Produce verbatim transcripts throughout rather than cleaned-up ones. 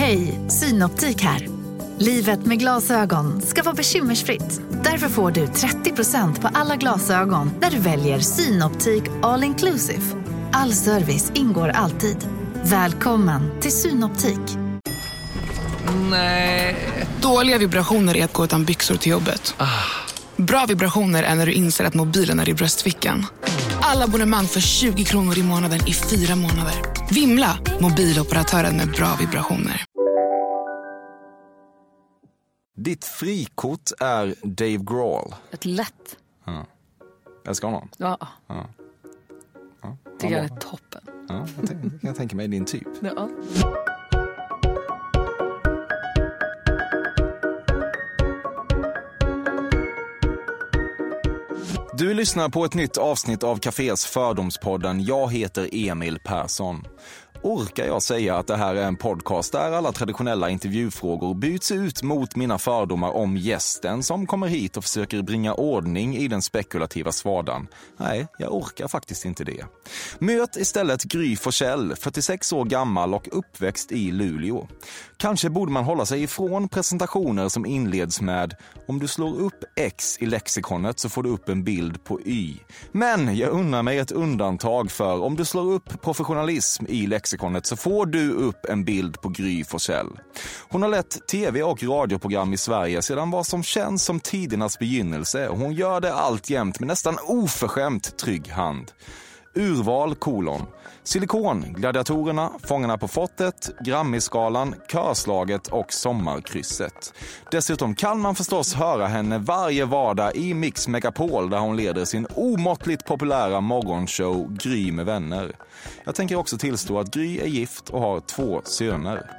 Hej, Synoptik här. Livet med glasögon ska vara bekymmersfritt. Därför får du trettio procent på alla glasögon när du väljer Synoptik All Inclusive. All service ingår alltid. Välkommen till Synoptik. Nej. Dåliga vibrationer är att gå utan byxor till jobbet. Ah. Bra vibrationer är när du inser att mobilen är i bröstfickan. Alla abonnemang för tjugo kronor i månaden i fyra månader. Vimla, mobiloperatören med bra vibrationer. Ditt frikort är Dave Grohl. Ett lätt. Ja. Älskar honom? Ja. Ja. Ja. Tycker jag är toppen. Ja, jag tänker, kan jag tänka mig din typ. Ja. Du lyssnar på ett nytt avsnitt av Cafés Fördomspodden. Jag heter Emil Persson. Orkar jag säga att det här är en podcast där alla traditionella intervjufrågor byts ut mot mina fördomar om gästen som kommer hit och försöker bringa ordning i den spekulativa svadan? Nej, jag orkar faktiskt inte det. Möt istället Gry Forssell, fyrtiosex år gammal och uppväxt i Luleå. Kanske borde man hålla sig ifrån presentationer som inleds med om du slår upp X i lexikonet så får du upp en bild på Y. Men jag undrar mig ett undantag för om du slår upp professionalism i lexikonet så får du upp en bild på Gry Forssell. Hon har lett tv- och radioprogram i Sverige sedan vad som känns som tidernas begynnelse. Hon gör det alltjämt med nästan oförskämt trygg hand. Urval kolon. Silikon, Gladiatorerna, Fångarna på fortet, Grammy-skalan, Körslaget och Sommarkrysset. Dessutom kan man förstås höra henne varje vardag i Mix Megapol där hon leder sin omåttligt populära morgonshow Gry med vänner. Jag tänker också tillstå att Gry är gift och har två söner.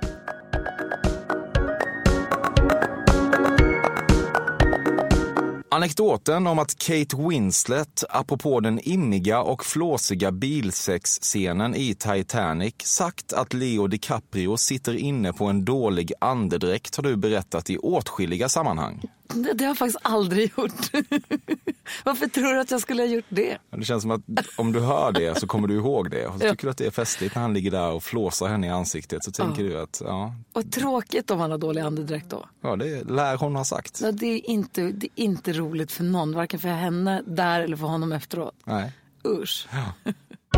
Anekdoten om att Kate Winslet, apropå den immiga och flåsiga bilsexscenen i Titanic, sagt att Leo DiCaprio sitter inne på en dålig andedräkt har du berättat i åtskilliga sammanhang. Det, det har jag faktiskt aldrig gjort. Varför tror du att jag skulle ha gjort det? Det känns som att om du hör det så kommer du ihåg det. Och så tycker du att det är festligt när han ligger där och flåsar henne i ansiktet. Så tänker ja. du att, ja. Och tråkigt om han har dålig andedräkt då. Ja, det lär hon ha sagt. Ja, det, är inte, det är inte roligt för någon. Varken för henne där eller för honom efteråt. Nej. Usch. Ja.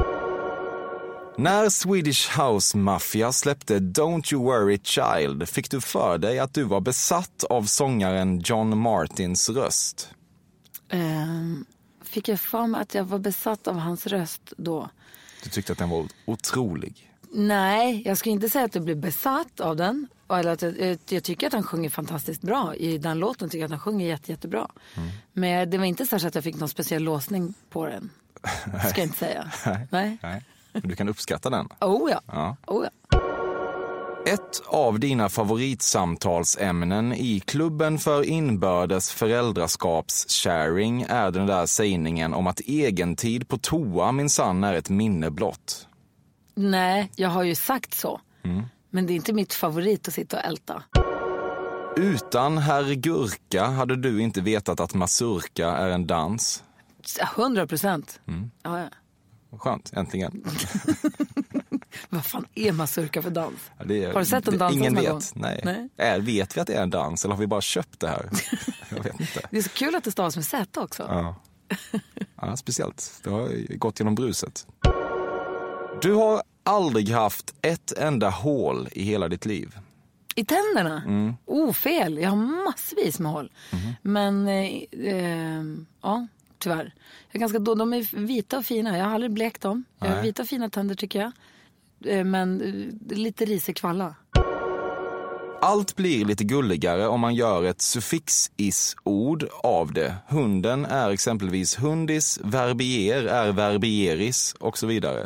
När Swedish House Mafia släppte Don't You Worry Child fick du för dig att du var besatt av sångaren John Martins röst. Um, fick jag för mig att jag var besatt av hans röst då? Du tyckte att den var otrolig? Nej, jag ska inte säga att jag blev besatt av den. Eller att jag, jag tycker att han sjunger fantastiskt bra. I den låten tycker jag att han sjunger jätte, jättebra. Mm. Men det var inte så att jag fick någon speciell låsning på den. Ska jag inte säga. Nej. Nej. Nej. Du kan uppskatta den. Oh ja. Ja. Oh ja. Ett av dina favoritsamtalsämnen i klubben för inbördes föräldraskaps-sharing är den där sägningen om att egentid på toa minsann är ett minne blott. Nej, jag har ju sagt så. Mm. Men det är inte mitt favorit att sitta och älta. Utan herr Gurka hade du inte vetat att mazurka är en dans. Hundra procent. Mm. Ja, ja. Skönt, äntligen. Vad fan är mazurka för dans? Ja, det är, har du sett en dans ingen någon vet. gång? Nej. Nej. Är, vet vi att det är en dans eller har vi bara köpt det här? Jag vet inte. Det är så kul att det stavas med Z också. Ja. Ja, speciellt. Det har gått genom bruset. Du har aldrig haft ett enda hål i hela ditt liv. I tänderna? Mm. Oh, fel. Jag har massvis med hål. Mm. Men, eh, eh, ja, tyvärr. Jag är ganska då, de är vita och fina. Jag har aldrig blekt dem. Jag har vita och fina tänder tycker jag. Eh, men eh, lite risig kvalla. Allt blir lite gulligare om man gör ett suffix-is-ord av det. Hunden är exempelvis hundis, verbier är verbieris och så vidare.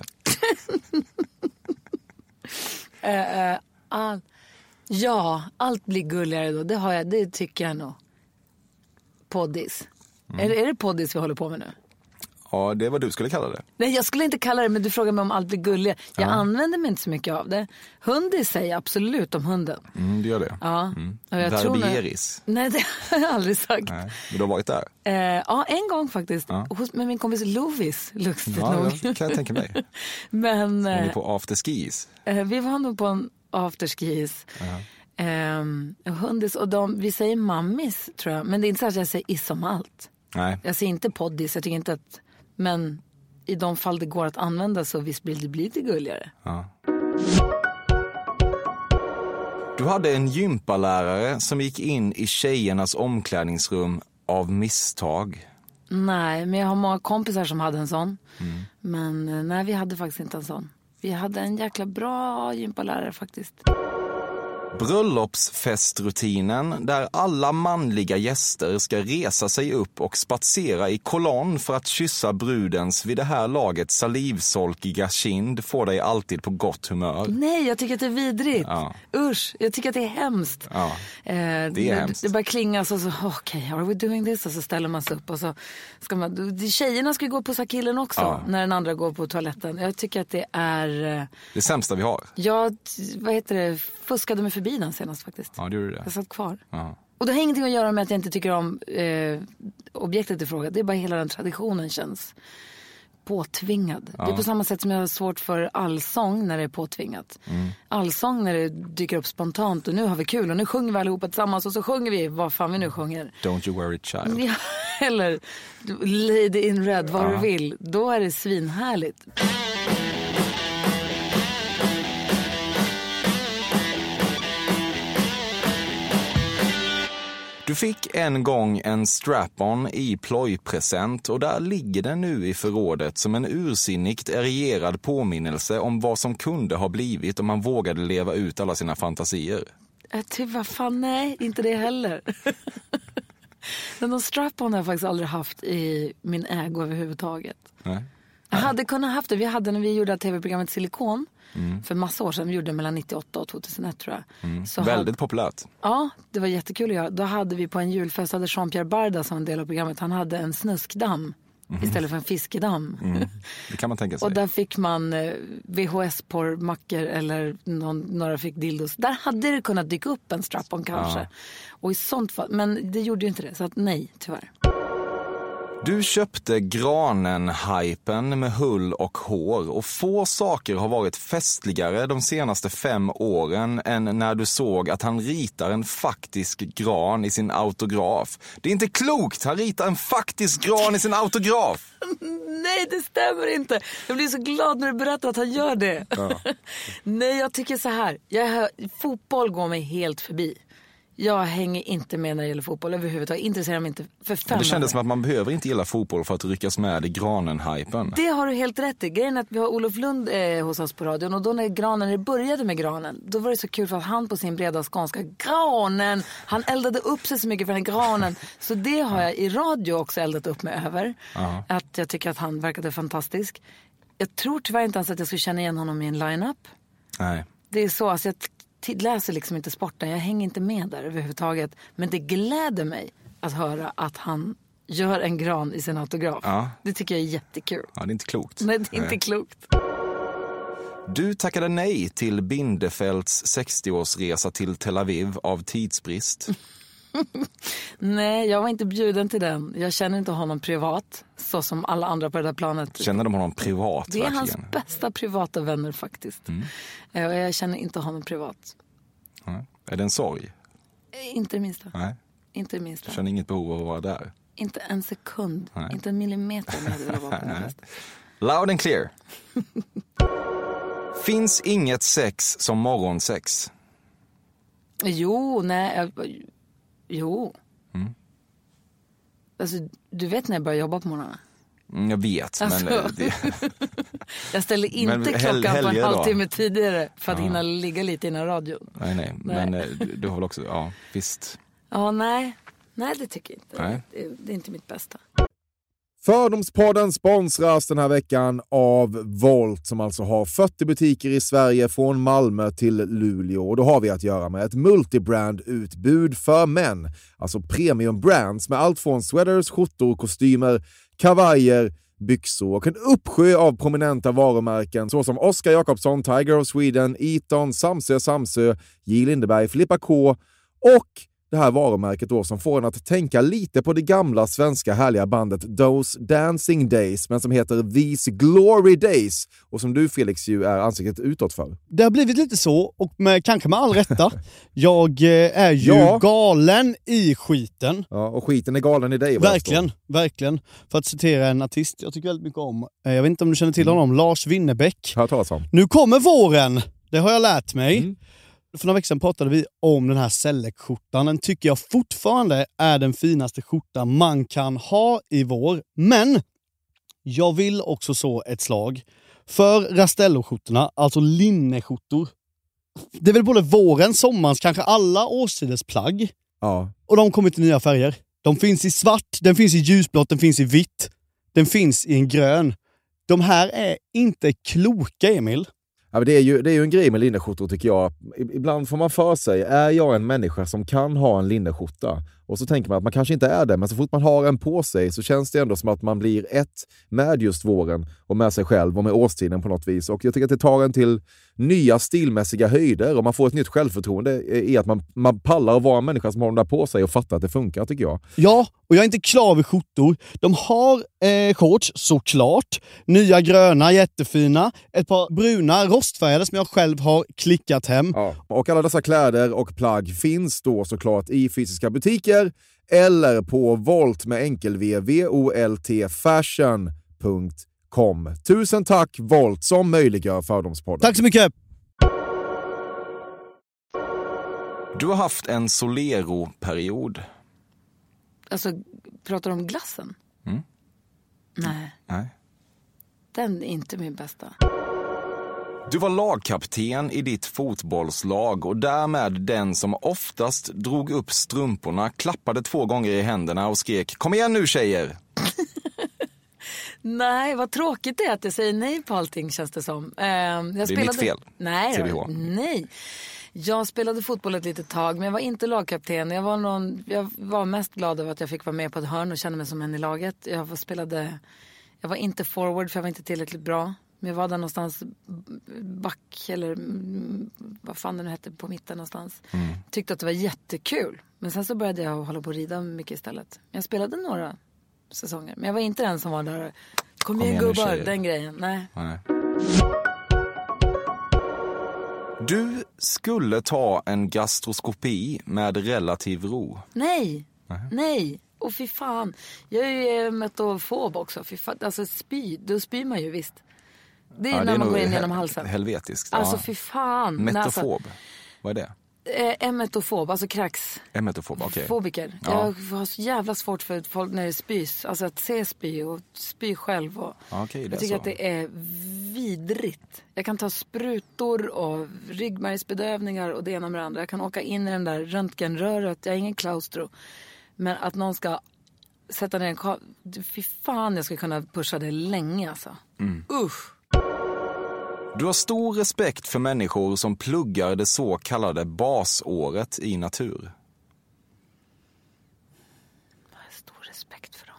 uh, uh, all... Ja, allt blir gulligare då. Det, har jag, det tycker jag nog. Poddis. Mm. Är, är det poddis vi håller på med nu? Ja, det är vad du skulle kalla det. Nej, jag skulle inte kalla det, men du frågar mig om allt blir gulligare. Jag ja. använder mig inte så mycket av det. Hundis säger jag absolut om hunden. Mm, du gör det. Ja. Mm. Jag verbieris. Tror nej, det har jag aldrig sagt. Nej, men du har varit där? Eh, ja, en gång faktiskt. Ja. Hos, med min kompis Lovis, lustigt ja, nog. Ja, kan jag tänka mig. men, så var ni eh, på afterskis? Eh, vi var nog på en afterskis. Uh-huh. Um, hundis och de, vi säger mammis tror jag. Men det är inte så att jag säger is om allt. Nej. Jag säger inte poddis, jag tycker inte att... Men i de fall det går att använda så visst blir det bli lite gulligare. Ja. Du hade en gympalärare som gick in i tjejernas omklädningsrum av misstag. Nej, men jag har många kompisar som hade en sån. Mm. Men nej, vi hade faktiskt inte en sån. Vi hade en jäkla bra gympalärare faktiskt. Bröllopsfestrutinen där alla manliga gäster ska resa sig upp och spatsera i kolonn för att kyssa brudens vid det här laget salivsolkiga kind får dig alltid på gott humör. Nej, jag tycker att det är vidrigt. Ja. Usch, jag tycker att det är hemskt. Ja, eh, det är det, hemskt. Det bara klingas och så, okej, okay, are we doing this? Och så ställer man sig upp och så ska man, tjejerna ska ju gå på pussa killen också ja. När den andra går på toaletten. Jag tycker att det är... Det sämsta vi har. Jag, vad heter det, fuskade mig förbi den senast faktiskt. Ja, det gjorde det. Jag satt kvar. Ja. Och det har ingenting att göra med att jag inte tycker om eh, objektet i fråga. Det är bara hela den traditionen känns påtvingad. Ja. Det är på samma sätt som jag har svårt för allsång när det är påtvingat. Mm. Allsång när det dyker upp spontant och nu har vi kul och nu sjunger vi allihopa tillsammans och så sjunger vi vad fan vi nu sjunger. Don't you worry child. Ja, eller Lady in Red, vad ja. Du vill. Då är det svinhärligt. Du fick en gång en strap-on i plojpresent och där ligger den nu i förrådet som en ursinnigt erierad påminnelse om vad som kunde ha blivit om man vågade leva ut alla sina fantasier. Jag tycker, vad fan, nej, inte det heller. Men någon strap-on har jag faktiskt aldrig haft i min ägo överhuvudtaget. Nej. Jag hade kunnat haft det. Vi hade när vi gjorde tv-programmet Silikon mm. för massa år sedan. Vi gjorde mellan nittioåtta och tvåtusenett tror jag. Mm. Så väldigt hade... populärt. Ja, det var jättekul att göra. Då hade vi på en julfest, hade Jean-Pierre Barda som en del av programmet. Han hade en snuskdamm mm. istället för en fiskedamm. Mm. Det kan man tänka sig. Och där fick man eh, V H S-porrmackor eller någon, några fick dildos. Där hade det kunnat dyka upp en strap-on kanske. Ja. Och i sånt fall, men det gjorde ju inte det. Så att nej, tyvärr. Du köpte granen-hypen med hull och hår och få saker har varit festligare de senaste fem åren än när du såg att han ritar en faktisk gran i sin autograf. Det är inte klokt, han ritar en faktisk gran i sin autograf. Nej, det stämmer inte. Jag blir så glad när du berättar att han gör det. Ja. Nej, jag tycker så här. Jag hör, fotboll går mig helt förbi. Jag hänger inte med när det gäller fotboll överhuvudtaget. Intresserar mig inte för fem. Det kändes som att man behöver inte gilla fotboll för att ryckas med i granen-hypen. Det har du helt rätt i. Grejen är att vi har Olof Lund eh, hos oss på radion. Och då när granen, när det började med granen, då var det så kul för att han på sin breda skånska, granen, han eldade upp sig så mycket för den granen. Så det har jag i radio också eldat upp mig över. Uh-huh. Att jag tycker att han verkade fantastisk. Jag tror tyvärr inte ens att jag skulle känna igen honom i en line-up. Nej. Det är så, alltså jag läser liksom inte sporten. Jag hänger inte med där överhuvudtaget. Men det gläder mig att höra att han gör en gran i sin autograf. Ja. Det tycker jag är jättekul. Ja, det är inte klokt. Nej, det är inte nej. klokt. Du tackade nej till Bindefelds sextioårsresa till Tel Aviv av tidsbrist. Nej, jag var inte bjuden till den. Jag känner inte honom privat, så som alla andra på det där planet. Känner de honom privat? Det är verkligen? Hans bästa privata vänner faktiskt. Mm. Jag känner inte honom privat. Ja. Är det en sorg? Inte det minsta. Nej. Inte det minsta. Jag känner inget behov av att vara där. Inte en sekund. Nej. Inte en millimeter med det var på den fest. Loud and clear. Finns inget sex som morgonsex? Jo, nej. Jo. Mm. Alltså, du vet när jag börjar jobba på morgonen? Mm, jag vet, alltså, men... Det... jag ställer inte men, klockan på en halvtimme tidigare för att ja. hinna ligga lite innan radion. Nej, nej, nej. Men du har väl också... Ja, visst. Ja, nej. Nej, det tycker jag inte. Nej. Det, det är inte mitt bästa. Fördomspodden sponsras den här veckan av Volt som alltså har fyrtio butiker i Sverige från Malmö till Luleå. Och då har vi att göra med ett multibrand-utbud för män. Alltså premium brands med allt från sweaters, skjortor, kostymer, kavajer, byxor och en uppsjö av prominenta varumärken såsom Oscar Jakobsson, Tiger of Sweden, Eton, Samsö Samsö, J. Lindeberg, Filippa K och det här varumärket då som får en att tänka lite på det gamla svenska härliga bandet Those Dancing Days, men som heter These Glory Days och som du Felix ju är ansiktet utåt för. Det har blivit lite så och med, kanske med all rätta. Jag eh, är ju ja. galen i skiten. Ja, och skiten är galen i dig. Verkligen, verkligen. För att citera en artist jag tycker väldigt mycket om. Jag vet inte om du känner till honom, Lars Winnerbäck. Jag har talat om. Nu kommer våren, det har jag lärt mig. Mm. För några veckor sedan pratade vi om den här Selleck-skjortan. Den tycker jag fortfarande är den finaste skjortan man kan ha i vår. Men jag vill också så ett slag för Rastello-skjortorna, alltså linneskjortor. Det är väl både våren, sommarens, kanske alla årstiders plagg. Ja. Och de kommer till nya färger. De finns i svart, den finns i ljusblått, den finns i vitt. Den finns i en grön. De här är inte kloka, Emil. Ja, det, är ju, det är ju en grej med linneskjortor tycker jag. Ibland får man för sig, är jag en människa som kan ha en linneskjorta? Och så tänker man att man kanske inte är det, men så fort man har en på sig så känns det ändå som att man blir ett med just våren och med sig själv och med årstiden på något vis. Och jag tycker att det tar en till nya stilmässiga höjder och man får ett nytt självförtroende i att man, man pallar att vara en människa som har dem där på sig och fattar att det funkar, tycker jag. Ja, och jag är inte klar vid skjortor. De har eh, shorts, såklart. Nya gröna, jättefina. Ett par bruna rostfärgade som jag själv har klickat hem. Ja. Och alla dessa kläder och plagg finns då såklart i fysiska butiker eller på Volt med enkel v, v o l t fashion punkt com. Tusen tack Volt som möjliggör Fördomspodden. Tack så mycket! Du har haft en Solero-period. Alltså, pratar du om glassen? Mm. Nej. Nej. Den är inte min bästa. Du var lagkapten i ditt fotbollslag och därmed den som oftast drog upp strumporna, klappade två gånger i händerna och skrek "Kom igen nu tjejer!" Nej, vad tråkigt det är att jag säger nej på allting, känns det som. Uh, jag det är spelade... mitt fel. Nej, nej. Jag spelade fotboll ett litet tag, men jag var inte lagkapten. Jag var, någon... jag var mest glad över att jag fick vara med på ett hörn och känna mig som en i laget. Jag spelade... Jag var inte forward för jag var inte tillräckligt bra. Men jag var där någonstans back eller vad fan det nu hette på mitten någonstans. Mm. Tyckte att det var jättekul. Men sen så började jag hålla på att rida mycket istället. Jag spelade några säsonger. Men jag var inte den som var där. Kom, Kom igen gubbar, den grejen. Nej. Nej. Du skulle ta en gastroskopi med relativ ro. Nej, Nej. Nej. Och fy fan. Jag är ju metofob också. Fy fan. Alltså spy, då spyr man ju visst. Det är ja, när det är man går in genom halsen. Helvetiskt. Alltså ja. fy fan. Metofob. Alltså, vad är det? Eh, emetofob, alltså kräks. Emetofob, okej. Okay. Fobiker. Ja. Jag har så jävla svårt för folk när det spys. Alltså att se spy och spy själv. Och okay, jag tycker så. Att det är vidrigt. Jag kan ta sprutor och ryggmärgsbedövningar och det ena med det andra. Jag kan åka in i den där röntgenröret. Jag är ingen klaustro. Men att någon ska sätta ner en ka- fy fan, jag skulle kunna pusha det länge alltså. Mm. Usch. Du har stor respekt för människor som pluggar det så kallade basåret i natur. Jag har stor respekt för dem.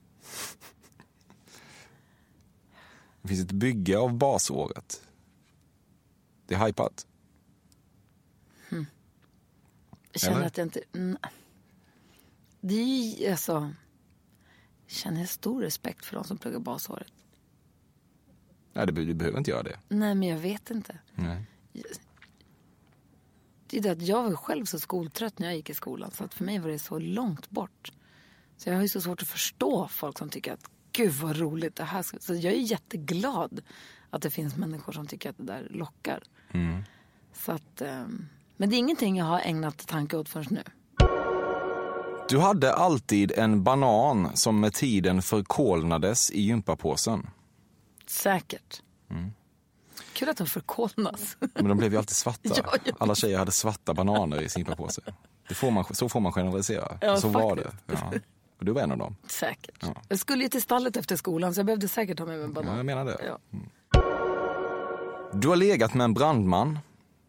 Det finns ett bygge av basåret. Det är hypat. Hmm. Jag känner Eller? att jag inte... Mm. Det är ju alltså... Jag känner stor respekt för de som pluggar basåret. Nej, du behöver inte göra det. Nej, men jag vet inte. Nej. Det är det att jag var själv så skoltrött när jag gick i skolan. Så att för mig var det så långt bort. Så jag har ju så svårt att förstå folk som tycker att gud vad roligt det här. Så jag är jätteglad att det finns människor som tycker att det där lockar. Mm. Så att, men det är ingenting jag har ägnat tanke åt förrän nu. Du hade alltid en banan som med tiden förkolnades i gympapåsen. Säkert. Mm. Kul att de förkolnas. Men de blev ju alltid svarta. Ja, ja. Alla tjejer hade svarta bananer i sin gympapåse. Det får man, så får man generalisera. Ja, så faktiskt. Var det. Ja. Och du var en av dem. Säkert. Ja. Jag skulle ju till stallet efter skolan så jag behövde säkert ha med mig en banan. Ja, jag menar det. Ja. Mm. Du har legat med en brandman.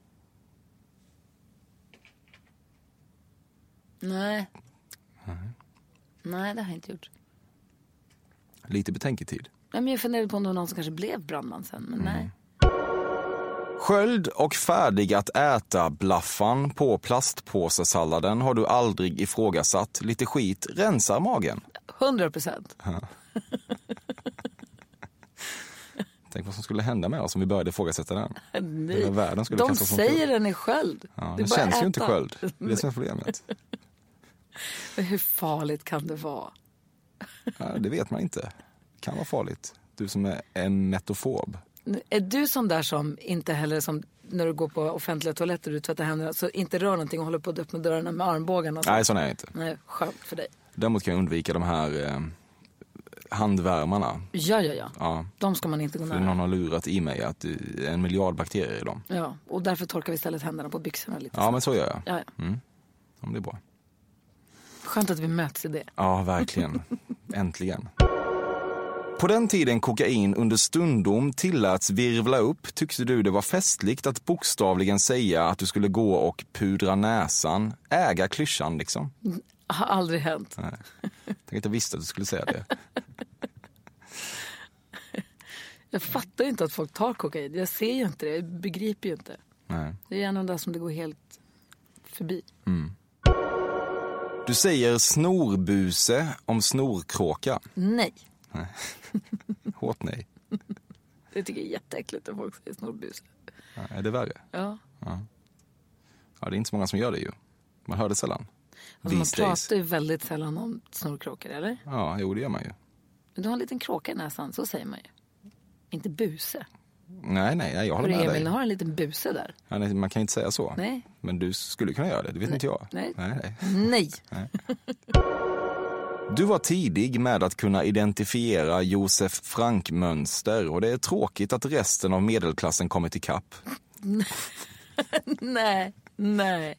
Nej. Mm. Nej, det har jag inte gjort. Lite betänketid. Nej, men jag funderade på om det var någon som kanske blev brandman sen, men mm. nej. Sköld och färdig att äta blaffan på plastpåsesalladen har du aldrig ifrågasatt. Lite skit rensar magen. Hundra procent. Tänk vad som skulle hända med oss om vi började ifrågasätta den. Nej. Världen skulle De kastas säger den är sköld. Ja, det den bara känns äta. ju inte sköld. Det är det som är problemet. Hur farligt kan det vara? Ja, det vet man inte. Det kan vara farligt. Du som är emetofob. Är du sån där som inte heller som när du går på offentliga toaletter och du tvättar händerna så inte rör någonting och håller på att öppna dörrarna med armbågarna? Nej, sån är jag inte. Nej, skönt för dig. Däremot kan jag undvika de här eh, handvärmarna. Ja, ja, ja, Ja. De ska man inte gå För nära. någon har lurat i mig att det är en miljard bakterier i dem. Ja, och därför torkar vi istället händerna på byxorna lite. Ja, men så gör jag. Ja, ja. Mm. Ja, det är bra. Skönt att vi möts i det. Ja, verkligen. Äntligen. På den tiden kokain under stundom tilläts virvla upp tyckte du det var festligt att bokstavligen säga att du skulle gå och pudra näsan. Äga klyschan liksom. Har aldrig hänt. Nej. Tänk att jag visste att du skulle säga det. Jag fattar ju inte att folk tar kokain. Jag ser ju inte det. Jag begriper ju inte. Nej. Det är en av de där som det går helt förbi. Mm. Du säger snorbuse om snorkråka. Nej. Hårt nej. Det tycker jag är jätteäckligt när folk säger snorbus. Ja, är det värre? Ja. Ja. Ja, det är inte så många som gör det ju. Man hör det sällan. Alltså man These days. pratar ju väldigt sällan om snorkråkor, eller? Ja, jo det gör man ju. Men du har en liten kråka i näsan, så säger man ju. Inte buse. Nej, nej, nej jag håller Hur med Emil, dig. har en liten buse där. Ja, nej, man kan inte säga så. Nej. Men du skulle kunna göra det, det vet Nej. inte jag. Nej. Nej, Nej. nej. Du var tidig med att kunna identifiera Josef Frank-mönster och det är tråkigt att resten av medelklassen kommit i kapp. Nej, nej.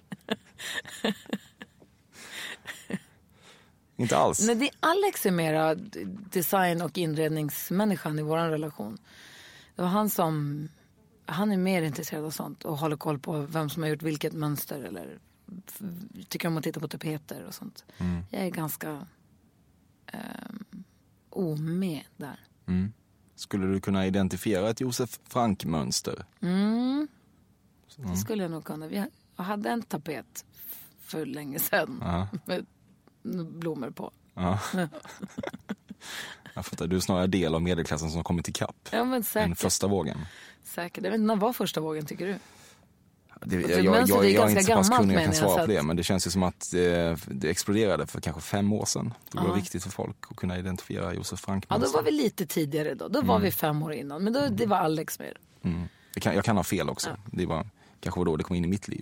Inte alls. Nej, det är Alex är mera design- och inredningsmänniskan i vår relation. Det var han som, han är mer intresserad av sånt och håller koll på vem som har gjort vilket mönster eller f- tycker om att titta på tapeter och sånt. Mm. Jag är ganska um, omed där. Mm. Skulle du kunna identifiera ett Josef Frank-mönster? Mm. Det skulle jag nog kunna. Vi ha- jag hade en tapet f- för länge sedan Ja. med blommor på. Ja. Jag fattar, du är snarare del av medelklassen som har kommit i kapp. Ja, men Den säkert. första vågen. Säkert. Jag vet inte, när var första vågen tycker du? Det, jag, Och jag, det jag, mönstret är jag är ganska inte så pass gammalt, kunnig jag kan menar jag, svara så på det. att- Men det känns ju som att det, det exploderade för kanske fem år sedan. Då var det Ja. viktigt för folk att kunna identifiera Josef Frank. Ja, då var vi lite tidigare då. Då var vi fem år innan. Men då, det var Alex med. Mm. Jag, kan, jag kan ha fel också. Ja. Det var kanske var då det kom in i mitt liv.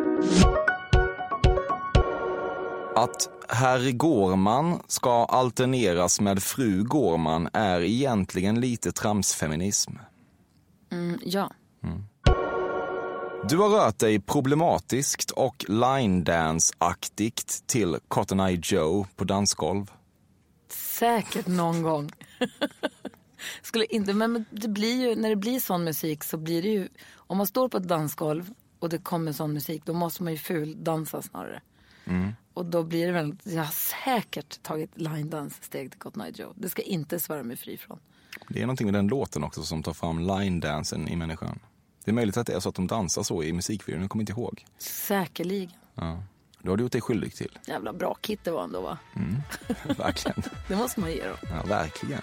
Att herr Gårman ska alterneras med fru Gårman är egentligen lite tramsfeminism. Mm, ja. Du har rört dig problematiskt och line-dance-aktigt till Cotton Eye Joe på dansgolv. Säkert någon gång. Skulle inte, men det blir ju, när det blir sån musik så blir det ju, om man står på ett dansgolv och det kommer sån musik, då måste man ju ful dansa snarare. Mm. Och då blir det väl, jag har säkert tagit line-dance-steg till Cotton Eye Joe. Det ska inte svära mig fri från. Det är någonting med den låten också som tar fram line-dansen i människan. Det är möjligt att det är så att de dansar så i musikvideon, jag kommer inte ihåg. Säkerligen. Ja. Då har du gjort dig skyldig till. Jävla bra kit det var ändå, va? Mm. Verkligen. Det måste man ge dem. Ja, verkligen.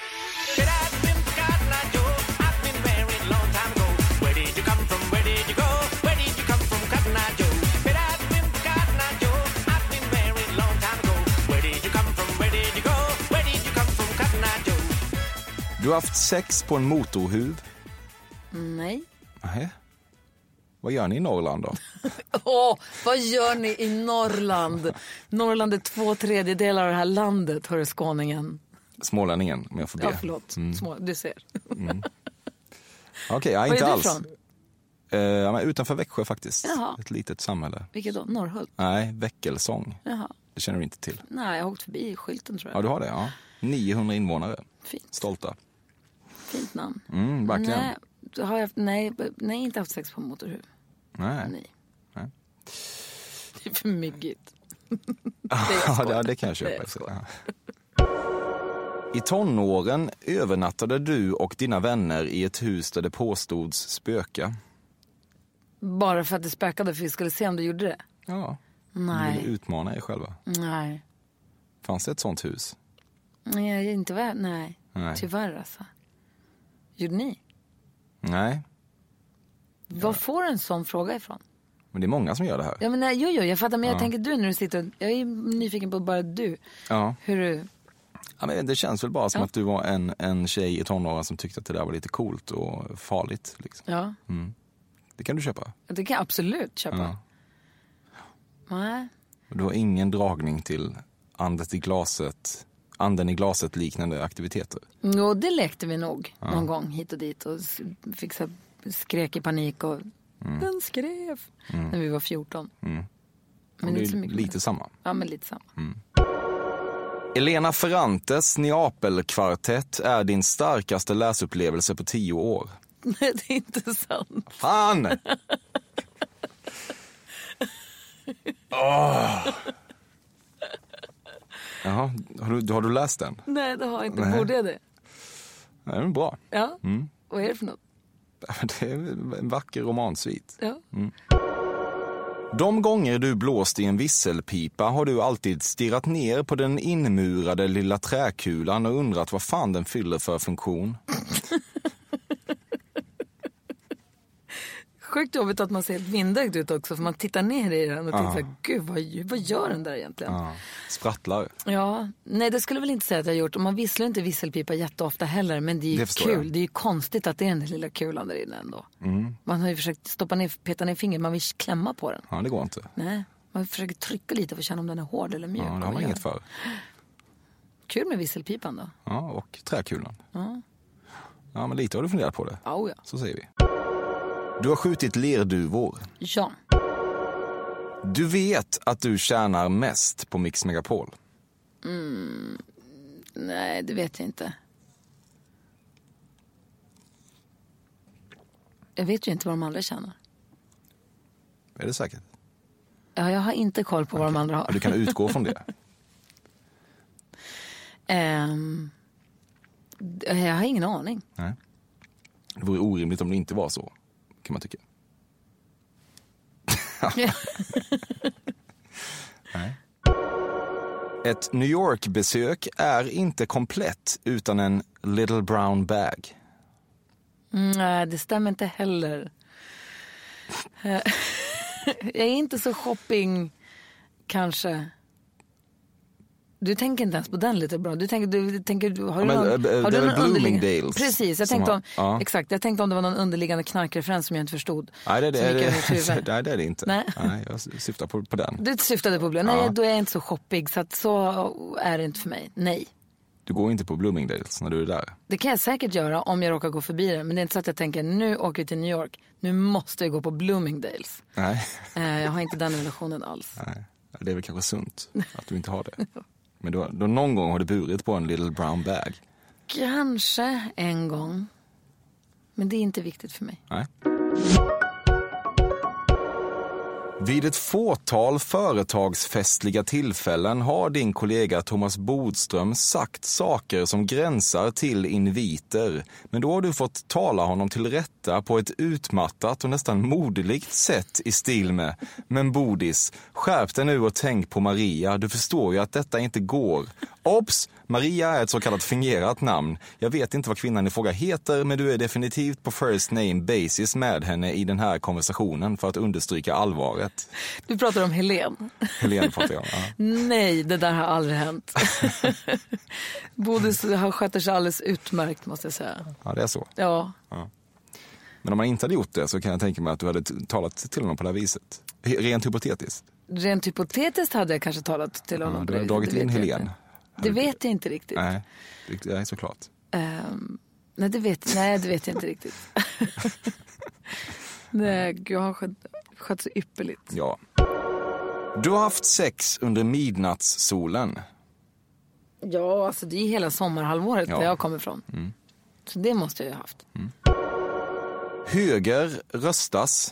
Du har haft sex på en motorhuv. Nej. Nej. Vad gör ni i Norrland då? Åh, vad gör ni i Norrland? Norrland är två tredjedelar av det här landet, hör skåningen. Smålänningen, om jag får be. Ja, förlåt. Mm. Små, du ser. Mm. Okej, ja, Var inte är du alls. från? Eh, ja, men utanför Växjö faktiskt. Jaha. Ett litet samhälle. Vilket då? Norrhult? Nej, Väckelsång. Jaha. Det känner du inte till. Nej, jag har åkt förbi skylten tror jag. Ja, du har det. Ja. niohundra invånare. Fint. Stolta. Fint namn. Mm, verkligen. Nej, då har jag haft, nej, nej, inte haft sex på motorhuv. Nej. Nej. Nej. Det är för myggigt. Ja, det, det kan jag köpa. Det är efter. skoj. Ja. I tonåren övernattade du och dina vänner i ett hus där det påstods spöka. Bara för att det spökade för vi skulle se om du gjorde det? Ja. Nej. Du vill utmana er själva. Nej. Fanns det ett sånt hus? Nej, inte väl. Nej. Nej. Tyvärr alltså. Gjorde ni? Nej. Var får en sån fråga ifrån? Men det är många som gör det här. Ja, men nej, jo, jo, jag fattar. Men Ja. jag tänker du när du sitter... och- Jag är nyfiken på bara du. Ja. Hur du... Ja, men det känns väl bara som Ja. att du var en, en tjej i tonåren som tyckte att det där var lite coolt och farligt. Liksom. Ja, Det kan du köpa. det kan jag absolut köpa. Ja. Nej. Och du har ingen dragning till andet i glaset, anden i glaset liknande aktiviteter. Jo, det lekte vi nog någon gång hit och dit. Och s- fick så här, skrek i panik och... Den skrev. När vi var fjorton. Men Men det inte så är mycket. lite samma. Ja, men lite samma. Elena Ferrantes Neapel-kvartett är din starkaste läsupplevelse på tio år. Nej, det är inte sant. Fan! Åh! Jaha, har du, har du läst den? Nej, det har jag inte. Nej. Borde jag det? Nej, men bra. Ja. Vad är det för något? Det är en vacker romansvit. Ja. De gånger du blåst i en visselpipa har du alltid stirrat ner på den inmurade lilla träkulan och undrat vad fan den fyller för funktion. Sjukt jobbigt att man ser ett vindögt ut också. För man tittar ner i den och tänker så här, gud, vad, vad gör den där egentligen? Ja, sprattlar. Ja, nej det skulle väl inte säga att jag har gjort. Och man visslar inte visselpipa jätteofta heller. Men det är ju Det förstår kul. jag. Det är ju konstigt att det är den där lilla kulan där inne ändå. Man har ju försökt stoppa ner, peta ner fingret. Man vill klämma på den. Ja, det går inte. Nej, man försöker trycka lite för att känna om den är hård eller mjuk. Ja, det har Och man gör. inget för. Kul med visselpipan då. Ja, och träkulan. Ja, men lite har du funderat på det. Oh, ja. Så säger vi. Du har skjutit lerduvor. Ja. Du vet att du tjänar mest på Mix Megapol. Nej, det vet jag inte. Jag vet ju inte vad de andra tjänar. Är det säkert? Ja, jag har inte koll på vad de andra Ja, har. du kan utgå från det. Ehm, jag har ingen aning. Nej. Det vore orimligt om det inte var så, kan man tycka. Nej. Ett New York-besök är inte komplett utan en little brown bag. Mm, nej, det stämmer inte heller. Eh, jag är inte så shopping, kanske. Du tänker inte ens på den lite bra. Du tänker, du, tänker, du, har du Ja, men, någon, äh, har det du är någon väl underliggande... Bloomingdales Precis, jag som tänkte, har- om, ja. exakt, jag tänkte om det var någon underliggande knarkreferens som jag inte förstod. Nej, det, det, som gick det, över mitt huvud. det, det är det inte. Nej. Nej, jag syftar på, på den. Du syftade på Bloom. Ja. Nej, då är jag inte så shoppig, så att så är det inte för mig. Nej. Du går inte på Bloomingdales när du är där. Det kan jag säkert göra om jag råkar gå förbi det. Men det är inte så att jag tänker, nu åker vi till New York. Nu måste jag gå på Bloomingdales. Nej. Eh, jag har inte den relationen alls. Nej, det är väl kanske sunt att du inte har det. Men då, då någon gång har du burit på en little brown bag. Kanske en gång. Men det är inte viktigt för mig. Nej. Vid ett fåtal företagsfestliga tillfällen har din kollega Thomas Bodström sagt saker som gränsar till inviter. Men då har du fått tala honom till rätta på ett utmattat och nästan moderligt sätt i stil med: men Bodis, skärp dig nu och tänk på Maria. Du förstår ju att detta inte går. Obs! Maria är ett så kallat fingerat namn. Jag vet inte vad kvinnan i fråga heter, men du är definitivt på first name basis med henne i den här konversationen för att understryka allvaret. Du pratar om Helen. Helene pratar jag om. Ja. Nej, det där har aldrig hänt. Bodis har sköter sig alldeles utmärkt, måste jag säga. Ja, det är så. Ja. Men om man inte hade gjort det så kan jag tänka mig att du hade t- talat till honom på det här viset. Rent hypotetiskt. Rent hypotetiskt hade jag kanske talat till honom. Ja, du på har det- dragit det in vet jag Helen. inte. Det vet jag inte riktigt. Nej, det är såklart. Um, nej, det vet, nej, det vet jag inte riktigt. Nej, jag har skött, skött så ypperligt. Ja. Du har haft sex under midnattssolen. Ja, alltså det är hela sommarhalvåret Ja. där jag kommer ifrån. Mm. Så det måste jag ju ha haft. Höger röstas.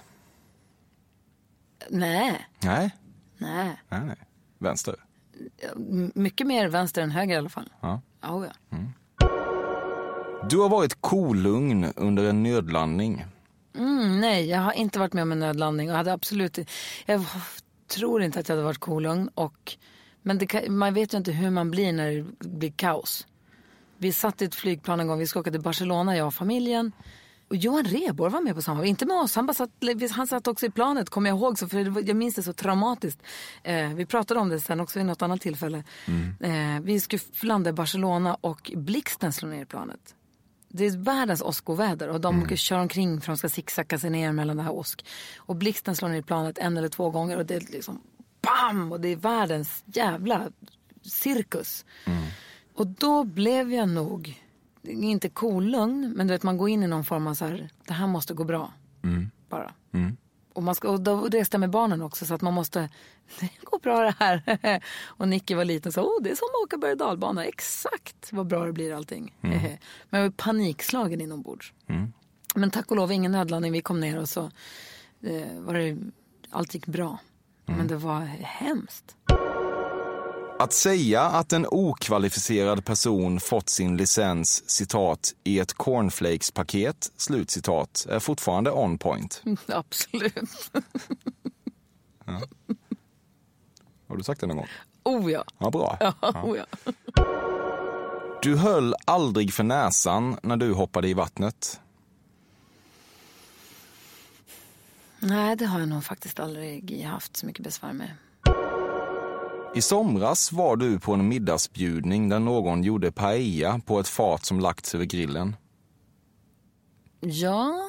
Nej, Nej, nej. nej, nej. Vänster. M- mycket mer vänster än höger i alla fall. Ja. Oh, ja. Du har varit kolugn under en nödlandning. Mm, Mm, nej, jag har inte varit med om en nödlandning och hade absolut, jag tror inte att jag hade varit kolugn och, men det kan, man vet ju inte hur man blir när det blir kaos. Vi satt i ett flygplan en gång, vi ska åka till Barcelona, jag och familjen. Och Johan Rheborg var med på samma, inte med oss, han, bara satt, han satt också i planet, kommer jag ihåg, så, för jag minns det så traumatiskt. Eh, vi pratade om det sen också vid något annat tillfälle. Mm. Eh, vi skulle landa i Barcelona och blixten slår ner i planet. Det är världens åskoväder och de mm. kör omkring för att de ska zigzacka sig ner mellan det här åsk. Och blixten slår ner i planet en eller två gånger och det är liksom bam! Och det är världens jävla cirkus. Mm. Och då blev jag nog inte kolugn, men du vet, man går in i någon form av så här, det här måste gå bra. Mm. Bara. Mm. Och, man ska, och då reste jag med barnen också, så att man måste, det går bra det här. Och Nicky var liten, så åh, det är som att åka berg- och dalbana. Exakt vad bra det blir allting. Mm. Men jag var panikslagen inombords. Mm. Men tack och lov, ingen nödlandning. Vi kom ner och så eh, var det, allt gick bra. Mm. Men det var hemskt. Att säga att en okvalificerad person fått sin licens, citat, i ett cornflakes-paket, slutcitat, är fortfarande on point. Absolut. Ja. Har du sagt det någon gång? Oh ja. Ja, bra. Ja, ja. Oh ja. Du höll aldrig för näsan när du hoppade i vattnet. Nej, det har jag nog faktiskt aldrig haft så mycket besvär med. I somras var du på en middagsbjudning där någon gjorde paella på ett fat som lagts över grillen. Ja.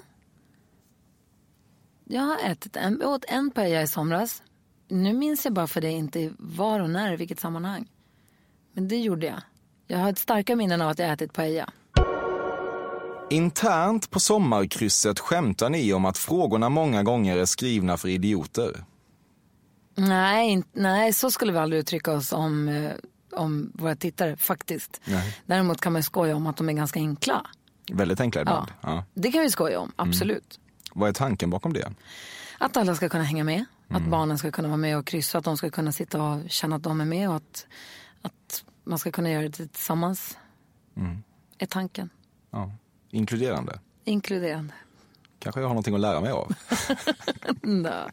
Jag har ätit en, åt en paella i somras. Nu minns jag bara för det inte var och när, i vilket sammanhang. Men det gjorde jag. Jag har ett starka minnen av att jag ätit paella. Internt på sommarkrysset skämtar ni om att frågorna många gånger är skrivna för idioter. Nej, in, nej, så skulle vi aldrig uttrycka oss om, eh, om våra tittare, faktiskt. Nej. Däremot kan man skoja om att de är ganska enkla. Väldigt enkla ibland. Ja, ja. Det kan vi skoja om, absolut. Mm. Vad är tanken bakom det? Att alla ska kunna hänga med. Mm. Att barnen ska kunna vara med och kryssa. Att de ska kunna sitta och känna att de är med. Och att, att man ska kunna göra det tillsammans. Mm. Är tanken. Ja. Inkluderande. Inkluderande. Kanske jag har någonting att lära mig av. Nej.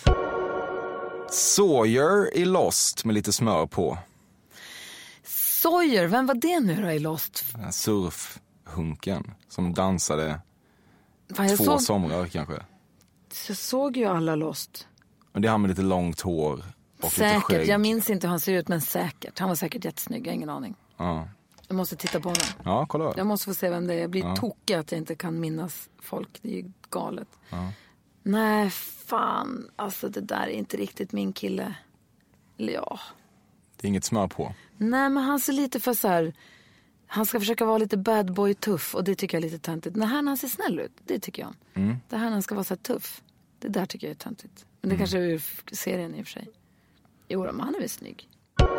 Sawyer i Lost med lite smör på. Sawyer, vem var det nu då i Lost? Surfhunken som dansade Fan, två såg... somrar kanske. Jag såg ju alla Lost. Men det har med lite långt hår och säkert, lite skägg. Jag minns inte hur han ser ut, men säkert. Han var säkert jättesnygg, jag har ingen aning. Ja. Jag måste titta på honom. Ja, kolla. Jag måste få se vem det är. Jag blir ja. tokig att jag inte kan minnas folk. Det är ju galet. Ja. Nej, fan. Alltså det där är inte riktigt min kille. Eller ja. Det är inget smör på. Nej, men han ser lite för så här... Han ska försöka vara lite bad boy tuff. Och det tycker jag är lite töntigt. Det här när han ser snäll ut, det tycker jag om. Mm. Det här när han ska vara så här tuff. Det där tycker jag är töntigt. Men det mm. kanske är ur serien i och för sig. Jo, men han är väl snygg.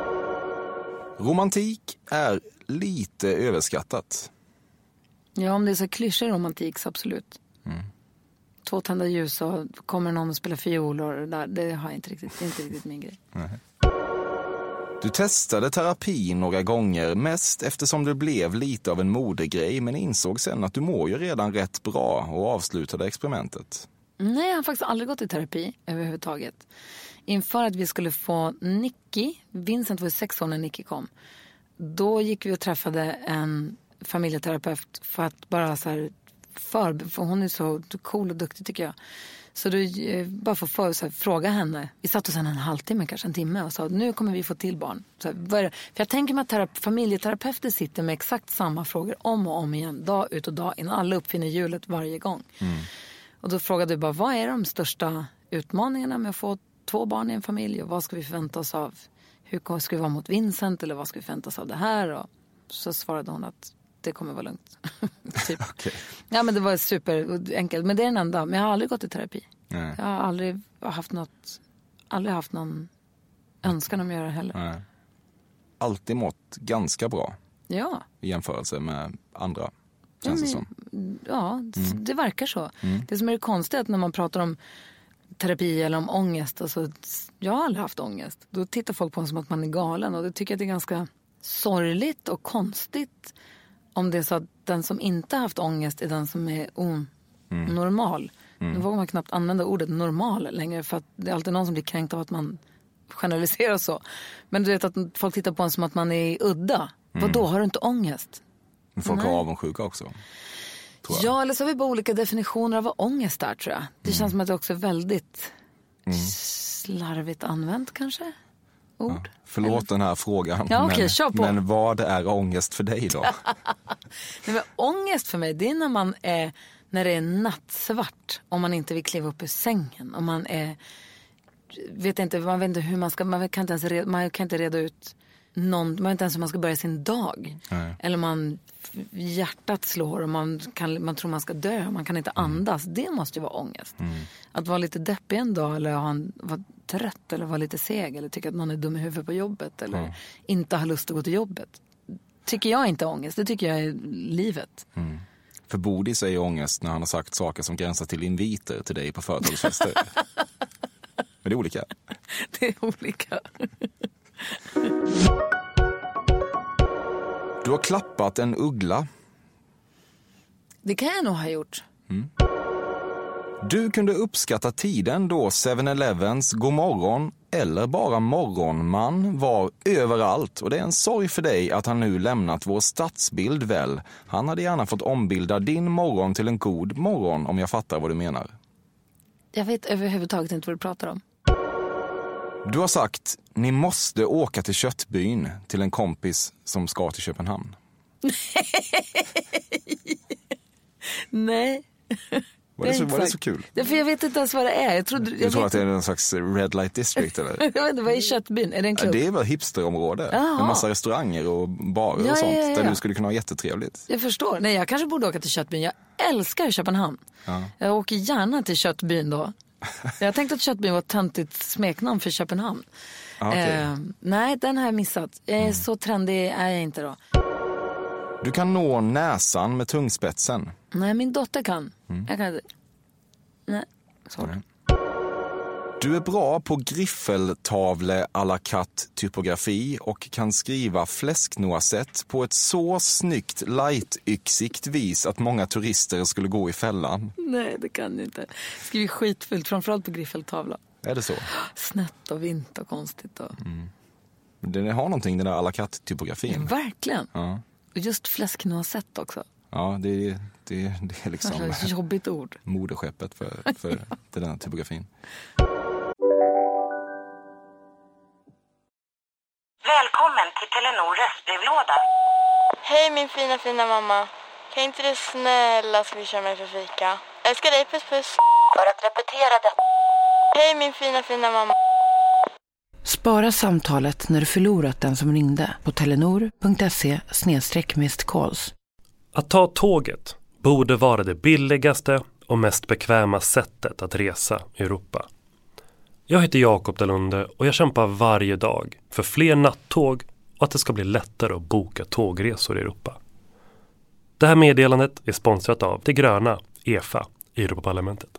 Romantik är lite överskattat. Ja, om det är så klyschig romantik så absolut. Mm. Två tända ljus och kommer någon och spelar fiol och det där, det har jag inte riktigt, det är inte riktigt min grej. Nej. Du testade terapi några gånger, mest eftersom det blev lite av en modegrej, men insåg sen att du mår ju redan rätt bra och avslutade experimentet. Nej, jag har faktiskt aldrig gått i terapi överhuvudtaget. Inför att vi skulle få Nicky, Vincent var ju sex år när Nicky kom, då gick vi och träffade en familjeterapeut för att bara så här, för, för hon är så cool och duktig tycker jag. Så du bara får för, så här, fråga henne. Vi satt oss en halvtimme, kanske en timme och sa nu kommer vi få till barn. Så här, vad är det? För jag tänker mig att terap- familjeterapeuter sitter med exakt samma frågor om och om igen, dag ut och dag in. Alla uppfinner hjulet varje gång. Mm. Och då frågade du bara, vad är de största utmaningarna med att få två barn i en familj? Och vad ska vi förvänta oss av? Hur ska vi vara mot Vincent? Eller vad ska vi förvänta oss av det här? Och så svarade hon att det kommer vara lugnt. typ. Okay. Ja, men det var superenkelt. Men det är den enda. Men jag har aldrig gått i terapi. Nej. Jag har aldrig haft något, aldrig haft någon önskan om att göra det heller. Nej. Alltid mått ganska bra. Ja. I jämförelse med andra. Känns det ja, men, som. Ja, mm. det verkar så. Mm. Det som är det konstiga är att när man pratar om terapi eller om ångest. Alltså, jag har aldrig haft ångest. Då tittar folk på en som att man är galen. Och det tycker jag det är ganska sorgligt och konstigt om det är så att den som inte har haft ångest är den som är onormal. Mm. Mm. Nu vågar man knappt använda ordet normal längre, för att det är alltid någon som blir kränkt av att man generaliserar så. Men du vet att folk tittar på en som att man är udda. Mm. Vad då har du inte ångest? Men folk har avundsjuka också. Ja, eller så har vi bara olika definitioner av vad ångest är, tror jag. Det känns mm. som att det också är väldigt mm. slarvigt använt kanske. Ord. Ja, förlåt eller? Den här frågan. Ja, okay, men, kör på. men vad är ångest för dig då? Nej, men ångest för mig, det är när man är, när det är nattsvart, om man inte vill kliva upp ur sängen, om man är, vet inte, man vet inte hur man ska, man kan inte ens reda, man kan inte reda ut någon, man vet inte ens hur man ska börja sin dag. Nej. Eller man, hjärtat slår och man, kan, man tror man ska dö, man kan inte andas. Mm. Det måste ju vara ångest. Mm. Att vara lite deppig en dag, eller ha en, vara trött, eller vara lite seg, eller tycka att någon är dum i huvudet på jobbet, eller mm. inte ha lust att gå till jobbet. Tycker jag inte ångest, det tycker jag är livet. Mm. För Bodis är ju ångest när han har sagt saker som gränsar till inviter till dig på företagsfester. Men det är olika. Det är olika. Du har klappat en uggla. Det kan jag nog ha gjort. Mm. Du kunde uppskatta tiden då seven elevens godmorgon eller bara morgonman var överallt. Och det är en sorg för dig att han nu lämnat vår stadsbild väl. Han hade gärna fått ombilda din morgon till en god morgon, om jag fattar vad du menar. Jag vet överhuvudtaget inte vad du pratar om. Du har sagt, ni måste åka till Köttbyn till en kompis som ska till Köpenhamn. Nej. Var det, det, så, var det så kul? Det, för jag vet inte ens vad det är. Jag, trodde, jag, jag tror vet att det är en slags red light district eller? Jag vet inte, vad är Köttbyn? Är det en klubb? Det är väl hipsterområde. Aha. Med massa restauranger och barer ja, och sånt. Ja, ja, ja. Där du skulle kunna ha jättetrevligt. Jag förstår. Nej, jag kanske borde åka till Köttbyn. Jag älskar Köpenhamn. Ja. Jag åker gärna till Köttbyn då. Jag tänkte att Köttbyn var ett töntigt smeknamn för Köpenhamn. Ah, okay. eh, nej, den har jag missat. Jag är mm. Så trendig är jag inte då. Du kan nå näsan med tungspetsen. Nej, min dotter kan. Mm. Jag kan inte. Nej, sorry. Mm. Du är bra på griffeltavle à la carte typografi och kan skriva fläsknoisette på ett så snyggt light-yxigt vis att många turister skulle gå i fällan. Nej, det kan jag inte. Skriver skitfullt, framförallt på griffeltavla. Är det så? Snett och vint och konstigt. Och... Mm. Den har någonting, den där à la carte typografin. Ja, verkligen. Ja. Och just fläsknoisette också. Ja, det är, det, det är liksom ett jobbigt ord. Moderskeppet för, för den här typografin. Välkommen till Telenor röstbrevlåda. Hej min fina fina mamma. Kan inte du snälla swisha mig för fika? Älskar dig, puss puss. För att repetera det. Hej min fina fina mamma. Spara samtalet när du förlorat den som ringde på telenor.se snedstreck missed calls. Att ta tåget borde vara det billigaste och mest bekväma sättet att resa i Europa. Jag heter Jakob Dalunde och jag kämpar varje dag för fler nattåg och att det ska bli lättare att boka tågresor i Europa. Det här meddelandet är sponsrat av det gröna E F A i Europaparlamentet.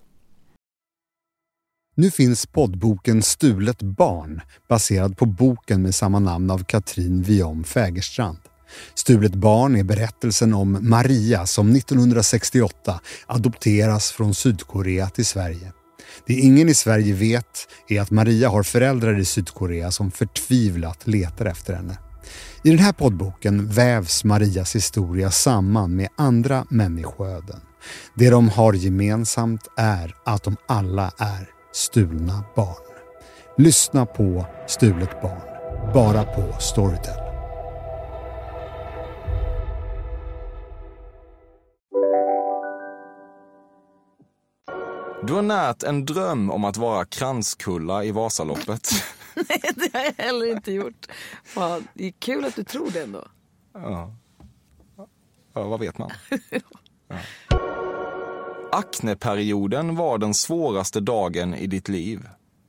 Nu finns poddboken Stulet barn, baserad på boken med samma namn av Katrin Viom Fägerstrand. Stulet barn är berättelsen om Maria som nittonhundrasextioåtta adopteras från Sydkorea till Sverige. Det ingen i Sverige vet är att Maria har föräldrar i Sydkorea som förtvivlat letar efter henne. I den här poddboken vävs Marias historia samman med andra människoöden. Det de har gemensamt är att de alla är stulna barn. Lyssna på Stulet barn, bara på Storytel. Du har närt en dröm om att vara kranskulla i Vasaloppet. Nej, det har jag heller inte gjort. Fan, det är kul att du tror det ändå. Ja, ja vad vet man? Ja. Akneperioden var den svåraste dagen i ditt liv.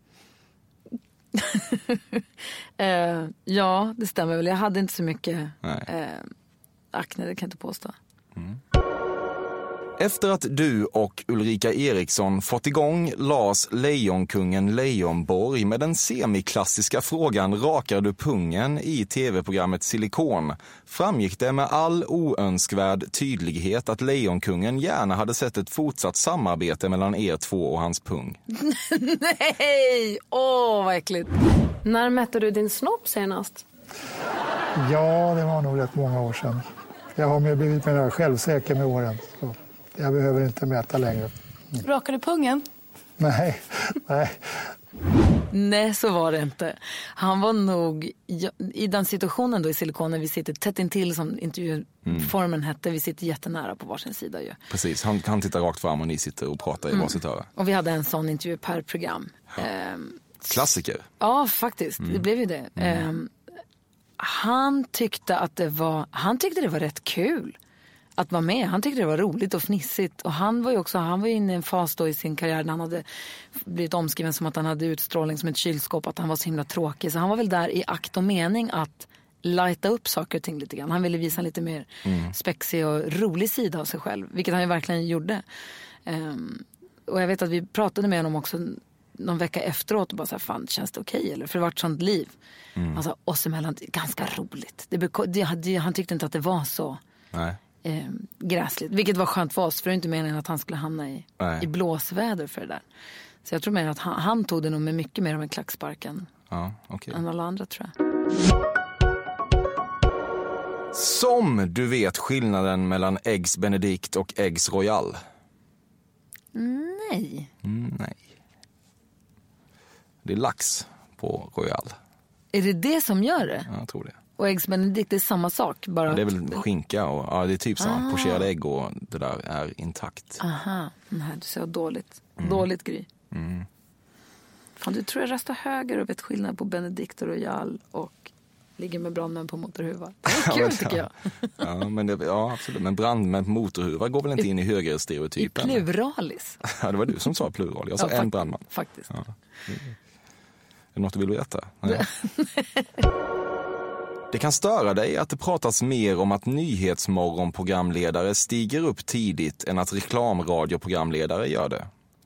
eh, ja, det stämmer väl. Jag hade inte så mycket eh, akne, det kan jag inte påstå. Mm. Efter att du och Ulrika Eriksson fått igång Lars Lejonkungen Leijonborg med den semiklassiska frågan rakar du pungen i tv-programmet Silikon framgick det med all oönskvärd tydlighet att Lejonkungen gärna hade sett ett fortsatt samarbete mellan er två och hans pung. Nej! Åh, vad äckligt. När mätte du din snopp senast? Ja, det var nog rätt många år sedan. Jag har blivit mer självsäker med åren. Så jag behöver inte mäta längre. Mm. Rakar du pungen? Nej, nej. Nej, så var det inte. Han var nog, i den situationen då i Silikon när vi sitter tätt intill som intervjuformen mm. hette, vi sitter jättenära på varsin sida ju. Precis, han, han tittar rakt fram och ni sitter och pratar i mm. varsitt öra. Och vi hade en sån intervju per program. Ja. Ehm, Klassiker. Ja, faktiskt. Mm. Det blev ju det. Mm. Ehm, han tyckte att det var, han tyckte det var rätt kul att vara med. Han tyckte det var roligt och fnissigt. Och han var ju också, han var inne i en fas då i sin karriär när han hade blivit omskriven som att han hade utstrålning som ett kylskåp, att han var så himla tråkig. Så han var väl där i akt och mening att lighta upp saker och ting lite grann. Han ville visa en lite mer mm. spexig och rolig sida av sig själv, vilket han ju verkligen gjorde. Um, och jag vet att vi pratade med honom också någon vecka efteråt och bara så här, fan, känns det okej? Eller? För det var ett sånt liv. Mm. Alltså, oss emellan, ganska roligt. Det, det, det, han tyckte inte att det var så Nej. Eh, gräsligt. Vilket var skönt för oss, för det är inte meningen att han skulle hamna i, i blåsväder för det där. Så jag tror mer att han, han tog det nog med mycket mer av en klacksparken ja, okay. än alla andra, tror jag. Som du vet skillnaden mellan Eggs Benedict och Eggs Royal? Nej. Mm, nej. Det är lax på Royal. Är det det som gör det? Ja, jag tror det. Och Eggs Benedict är samma sak? Bara det är väl skinka och ja, det är typ samma. Ah. Pocherade ägg och det där är intakt. Aha, nej, du ser dåligt. Mm. Dåligt Gry. Mm. Fan, du tror jag röstar höger och vet skillnad på Benedict och Royal och ligger med brandmän på motorhuvar. Det är kul tycker jag. Ja, men det, ja, absolut. Men brandmän på motorhuvar går väl inte in i högerstereotypen? I pluralis. Ja, det var du som sa plural. Jag sa ja, en fakt- brandman. Faktiskt. Ja. Är det något du vill veta? Nej. Det kan störa dig att det pratas mer om att nyhetsmorgonprogramledare stiger upp tidigt än att reklamradioprogramledare gör det.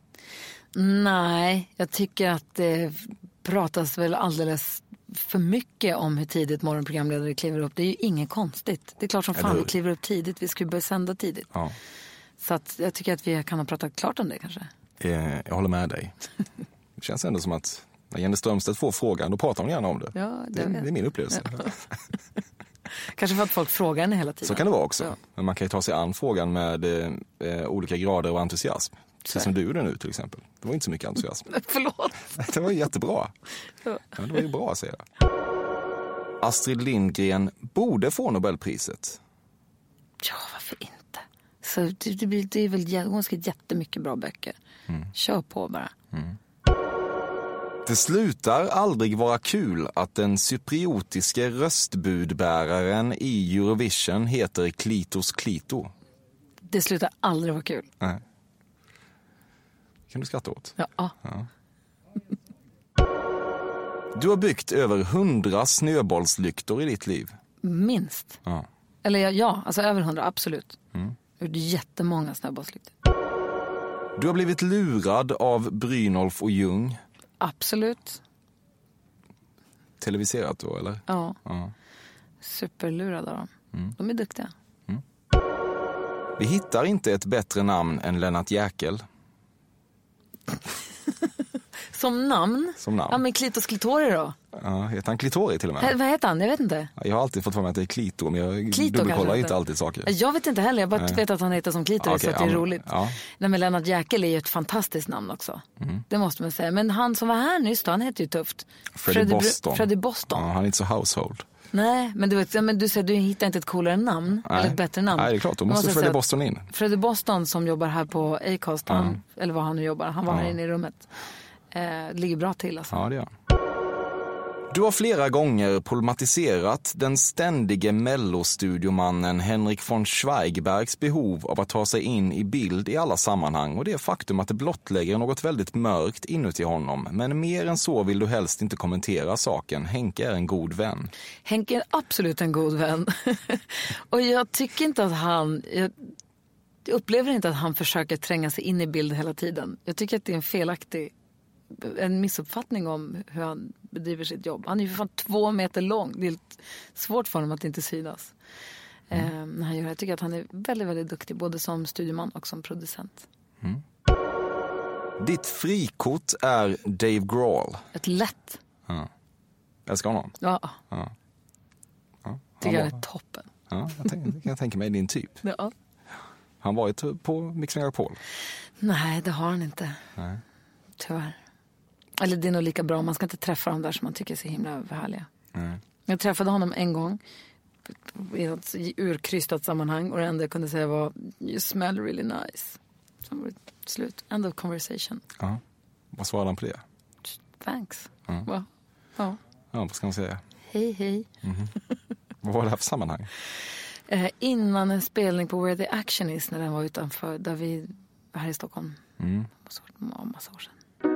Nej, jag tycker att det pratas väl alldeles för mycket om hur tidigt morgonprogramledare kliver upp. Det är ju inget konstigt. Det är klart som fan vi kliver upp tidigt. Vi ska ju börja sända tidigt. Ja. Så att jag tycker att vi kan ha pratat klart om det kanske. Eh, jag håller med dig. Det känns ändå som att när Jenny Strömstedt får frågan, då pratar hon gärna om det. Ja, det, det, det är min upplevelse. Ja. Kanske för att folk frågar henne hela tiden. Så kan det vara också. Ja. Men man kan ju ta sig an frågan med eh, olika grader av entusiasm. Precis som du gjorde nu till exempel. Det var inte så mycket entusiasm. Förlåt. Det var jättebra. Ja. Ja, det var ju bra att säga. Astrid Lindgren borde få Nobelpriset. Ja, varför inte? Så det, det, det är väl, hon ska jättemycket bra böcker. Mm. Kör på bara. Mm. Det slutar aldrig vara kul att den cypriotiske röstbudbäraren i Eurovision heter Klitos Klito. Det slutar aldrig vara kul. Nej. Kan du skratta åt? Ja. ja. Du har byggt över hundra snöbollslyktor i ditt liv. Minst. Ja. Eller ja, ja alltså över hundra, absolut. Mm. Det är jättemånga snöbollslyktor. Du har blivit lurad av Brynolf och Ljung. Absolut. Televiserat då, eller? Ja. ja. Superlurade av dem. Mm. De är duktiga. Mm. Vi hittar inte ett bättre namn än Lennart Jäkel. Som namn? Som namn. Ja, men Klitos Klitori då? Ja, heter han Klitori till och med? H- vad heter han? Jag vet inte. Jag har alltid fått för mig att det är Klito, men jag Klito dubbelkollar inte alltid saker. Jag vet inte heller, jag bara Nej. vet att han heter som Klitori, okay, så att det är ja, roligt. Ja. Nej, men Lennart Jäkel är ju ett fantastiskt namn också. Mm. Det måste man säga. Men han som var här nyss då, han heter ju tufft. Freddie, Freddie Boston. Br- Freddie Boston. Ja, han är inte så household. Nej, men du vet, men du säger du hittar inte ett coolare namn. Nej. Eller ett bättre namn. Nej, det är klart, då måste, måste Freddie Boston in. Freddie Boston som jobbar här på Acast, han, mm. eller vad han nu jobbar, han var ja. här inne i rummet. Eh, ligger bra till alltså. Ja, det gör. Du har flera gånger problematiserat den ständige mellostudiomannen Henrik von Schweigbergs behov av att ta sig in i bild i alla sammanhang och det faktum att det blottlägger något väldigt mörkt inuti honom. Men mer än så vill du helst inte kommentera saken. Henke är en god vän. Henke är absolut en god vän. Och jag tycker inte att han... Jag, Jag upplever inte att han försöker tränga sig in i bild hela tiden. Jag tycker att det är en felaktig, en missuppfattning om hur han bedriver sitt jobb. Han är ju för fan två meter lång. Det är svårt för honom att inte synas. Mm. Eh, när han gör det. Jag tycker att han är väldigt, väldigt duktig. Både som studieman och som producent. Mm. Ditt frikort är Dave Grohl. Ett lätt. Ja. Jag ska honom. Ja. Ja. Ja. Tycker han är toppen. Ja, jag tänker, kan jag tänka mig din typ. Ja. Han var ju på Mix Megapol. Nej, det har han inte. Nej. Tyvärr. Eller det är nog lika bra. Man ska inte träffa dem där som man tycker är så himla härliga. Nej. Jag träffade honom en gång i ett urkrystat sammanhang och det enda jag kunde säga var you smell really nice. Som var slut. End of conversation. Ja. Vad svarade han på det? Thanks. Ja. Va? Ja. Ja, vad ska man säga? Hej, hej. Mm-hmm. Vad var det här för sammanhang? Eh, innan en spelning på Where the Action Is när den var utanför, där vi var här i Stockholm. Mm. En massa år sedan.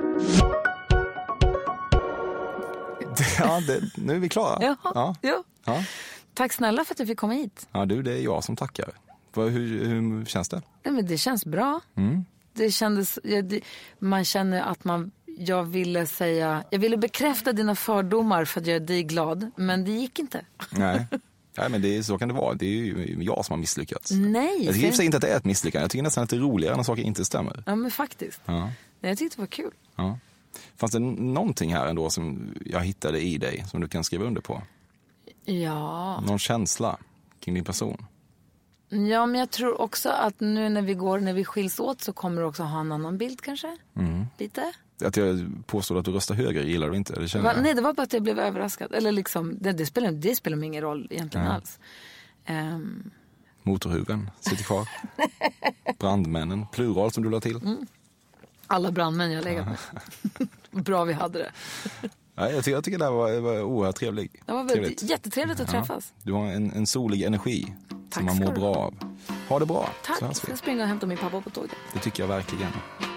Ja, det, nu är vi klara. Jaha, ja. Ja. Ja. Tack snälla för att du fick komma hit. Ja, du, det är jag som tackar. Hur, hur känns det? Nej, men det känns bra. Mm. Det kändes, ja, det, man känner att man, jag ville säga, jag ville bekräfta dina fördomar för att göra dig glad, men det gick inte. Nej. Nej, men det är, så kan det vara. Det är ju jag som har misslyckats. Nej. Jag tycker i och för sig inte att det är ett misslyckande. Jag tycker nästan att det är roligare när saker inte stämmer. Ja, men faktiskt. Ja. Nej, jag tyckte det var kul. Ja. Fanns det någonting här ändå som jag hittade i dig som du kan skriva under på? Ja. Någon känsla kring din person? Ja, men jag tror också att nu när vi går, när vi skiljs åt så kommer du också ha en annan bild kanske. Mm. Lite. Att jag påstod att du röstar höger, gillar du inte? Det känner Va, jag. nej, det var bara att jag blev överraskad. Eller liksom, det, det, spelar, det spelar mig ingen roll egentligen ja. alls. Um... Motorhuven sitter kvar. Brandmännen, plural som du la till. Mm. Alla brandmän jag legat med. Bra vi hade det. Ja, jag, tycker, jag tycker det här var, var oerhört trevligt. Det var väldigt, jättetrevligt att träffas. Du har en, en solig energi. Tack som man mår bra av. Ha det bra. Tack, jag ska springa och hämta min pappa på tåget. Det tycker jag verkligen.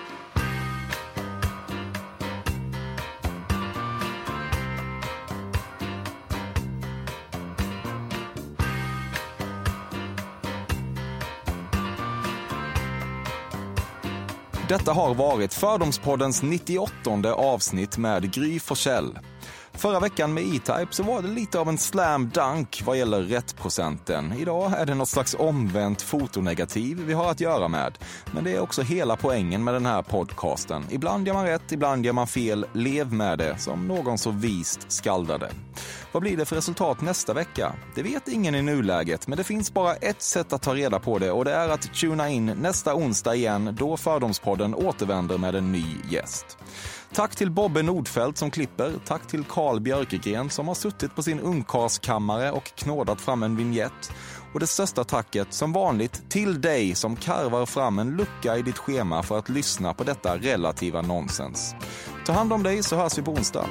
Detta har varit Fördomspoddens nittioåttonde avsnitt med Gry Forssell. Förra veckan med E-Type så var det lite av en slam dunk vad gäller rättprocenten. Idag är det något slags omvänt fotonegativ vi har att göra med. Men det är också hela poängen med den här podcasten. Ibland gör man rätt, ibland gör man fel. Lev med det, som någon så vist skaldade. Vad blir det för resultat nästa vecka? Det vet ingen i nuläget, men det finns bara ett sätt att ta reda på det och det är att tuna in nästa onsdag igen då Fördomspodden återvänder med en ny gäst. Tack till Bobbe Nordfeldt som klipper, tack till Carl Björkegren som har suttit på sin ungkarskammare och knådat fram en vignett. Och det största tacket som vanligt till dig som karvar fram en lucka i ditt schema för att lyssna på detta relativa nonsens. Ta hand om dig så hörs vi på onsdag.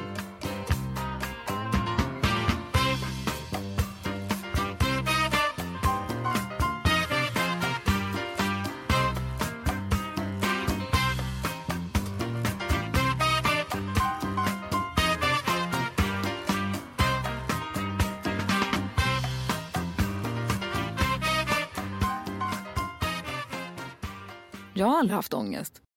Jag har aldrig haft ångest.